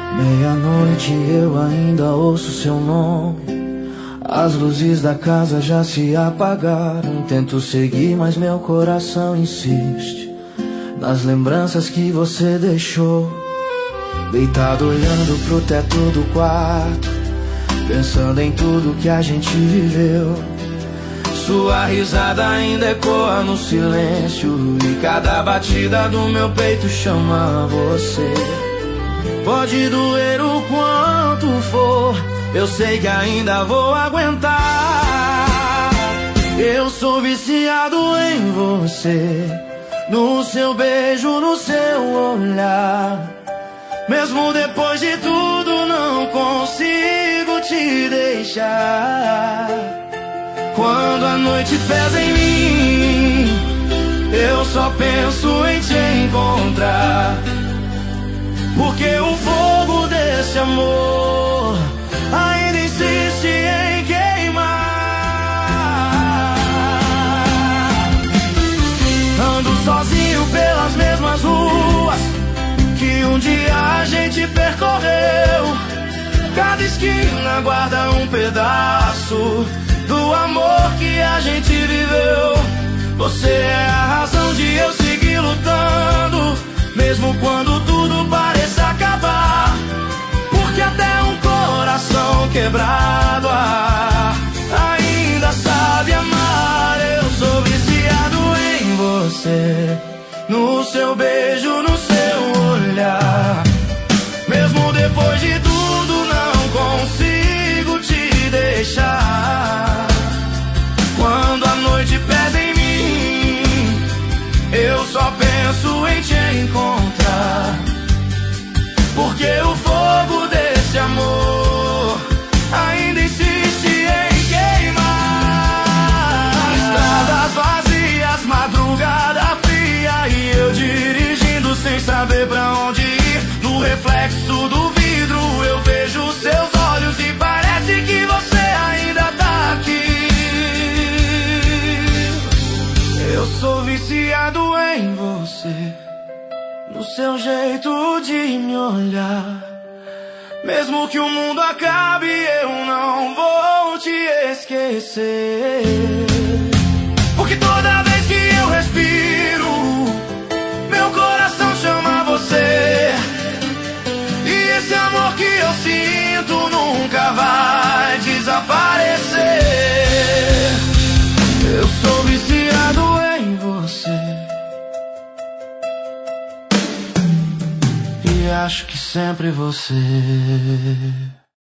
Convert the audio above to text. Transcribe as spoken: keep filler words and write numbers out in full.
Meia-noite eu ainda ouço seu nome. As luzes da casa já se apagaram. Tento seguir, mas meu coração insiste nas lembranças que você deixou. Deitado olhando pro teto do quarto, pensando em tudo que a gente viveu. Sua risada ainda ecoa no silêncio, e cada batida do meu peito chama você. Pode doer o quanto for, eu sei que ainda vou aguentar. Eu sou viciado em você, no seu beijo, no seu olhar. Mesmo depois de tudo não consigo te deixar. Quando a noite pesa em mim, eu só penso em te encontrar. Porque o fogo desse amor ainda insiste em queimar. Ando sozinho pelas mesmas ruas que um dia a gente percorreu. Cada esquina guarda um pedaço do amor que a gente viveu. Você é a razão de eu seguir lutando, mesmo quando tudo pareça acabar. Porque até um coração quebrado ah, ainda sabe amar. Eu sou viciado em você, no seu beijo, no seu olhar. Mesmo depois de tudo não consigo te deixar. Quando a noite pesa em mim, eu só penso em te encontrar. Porque o fogo desse amor ainda insiste em queimar. Estradas vazias, madrugada fria, e eu dirigindo sem saber pra onde ir. No reflexo do vidro eu vejo seus olhos e parece que você ainda tá aqui. Eu sou viciado em você, no seu jeito de me olhar. Mesmo que o mundo acabe, eu não vou te esquecer. Porque toda vez que eu respiro, meu coração chama você. E esse amor que eu sinto nunca vai desaparecer. Eu sou viciado em você, e acho que sempre você.